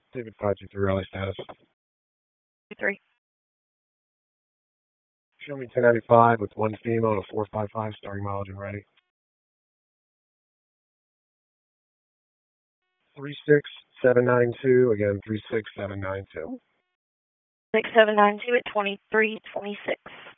David 523 rally status. 3. Show me 1095 with one FEMA on a 455 starting mileage and ready. 36792, again 36792. 6792 at 2326.